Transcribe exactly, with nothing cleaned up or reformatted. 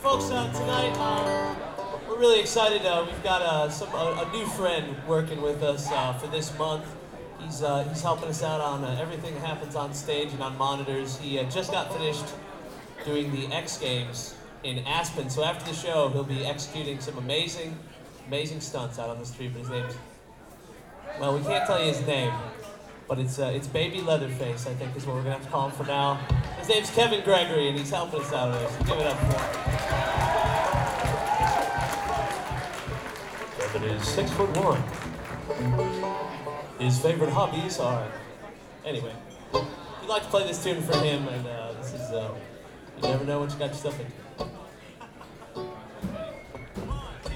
folks, uh, tonight um, we're really excited. Uh, we've got uh, some a, a new friend working with us uh, for this month. He's uh, he's helping us out on uh, everything that happens on stage and on monitors. He uh, just got finished doing the X Games in Aspen, so after the show he'll be executing some amazing, amazing stunts out on the street. But his name's, well, we can't tell you his name, but it's uh, it's Baby Leatherface, I think is what we're gonna have to call him for now. His name's Kevin Gregory, and he's helping us out there, so give it up for him. Kevin is six foot one. His favorite hobbies are, anyway, we'd like to play this tune for him, and uh, this is, uh, you never know what you got yourself into.